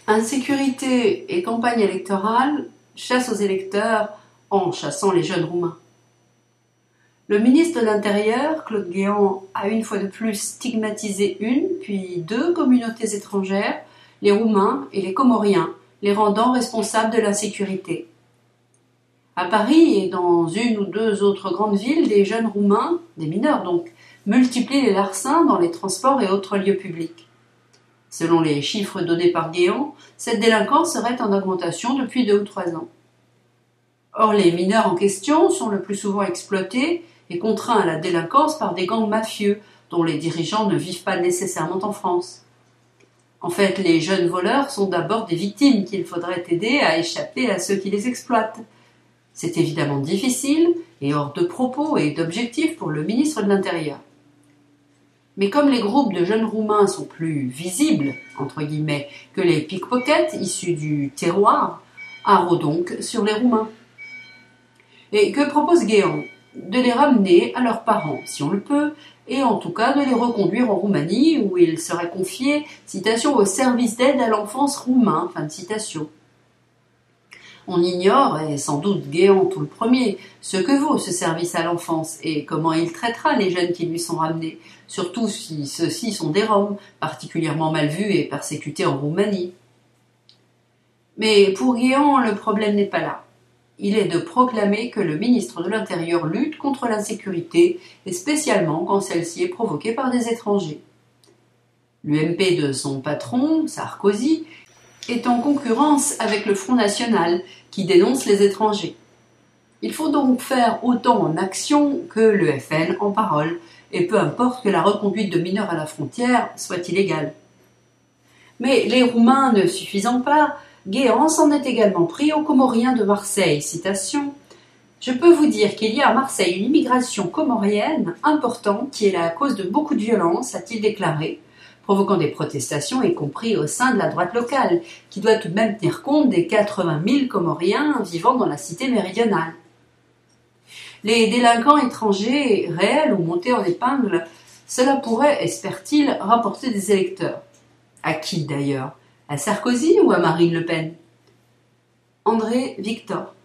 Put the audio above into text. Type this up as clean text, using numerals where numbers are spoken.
Insécurité et campagne électorale, chasse aux électeurs en chassant les jeunes roumains. Le ministre de l'Intérieur, Claude Guéant, a une fois de plus stigmatisé une, puis deux communautés étrangères, les Roumains et les Comoriens, les rendant responsables de l'insécurité. À Paris et dans une ou deux autres grandes villes, des jeunes Roumains, des mineurs donc, multiplient les larcins dans les transports et autres lieux publics. Selon les chiffres donnés par Guéant, cette délinquance serait en augmentation depuis 2 ou 3 ans. Or, les mineurs en question sont le plus souvent exploités et contraints à la délinquance par des gangs mafieux dont les dirigeants ne vivent pas nécessairement en France. En fait, les jeunes voleurs sont d'abord des victimes qu'il faudrait aider à échapper à ceux qui les exploitent. C'est évidemment difficile et hors de propos et d'objectifs pour le ministre de l'Intérieur. Mais comme les groupes de jeunes Roumains sont plus visibles, entre guillemets, que les pickpockets issus du terroir, haro donc sur les Roumains. Et que propose Guéant ? De les ramener à leurs parents, si on le peut, et en tout cas de les reconduire en Roumanie, où ils seraient confiés, citation, au service d'aide à l'enfance roumain, fin de citation. On ignore, et sans doute Guéant tout le premier, ce que vaut ce service à l'enfance et comment il traitera les jeunes qui lui sont ramenés, surtout si ceux-ci sont des Roms, particulièrement mal vus et persécutés en Roumanie. Mais pour Guéant, le problème n'est pas là. Il est de proclamer que le ministre de l'Intérieur lutte contre l'insécurité, et spécialement quand celle-ci est provoquée par des étrangers. L'UMP de son patron, Sarkozy, est en concurrence avec le Front National, qui dénonce les étrangers. Il faut donc faire autant en action que le FN en parole, et peu importe que la reconduite de mineurs à la frontière soit illégale. Mais les Roumains ne suffisant pas, Guéant s'en est également pris aux Comoriens de Marseille, citation. « Je peux vous dire qu'il y a à Marseille une immigration comorienne importante qui est la cause de beaucoup de violences, a-t-il déclaré, provoquant des protestations, y compris au sein de la droite locale, qui doit tout de même tenir compte des 80 000 Comoriens vivant dans la cité méridionale. Les délinquants étrangers, réels ou montés en épingle, cela pourrait, espère-t-il, rapporter des électeurs. À qui d'ailleurs ? À Sarkozy ou à Marine Le Pen ? André Victor.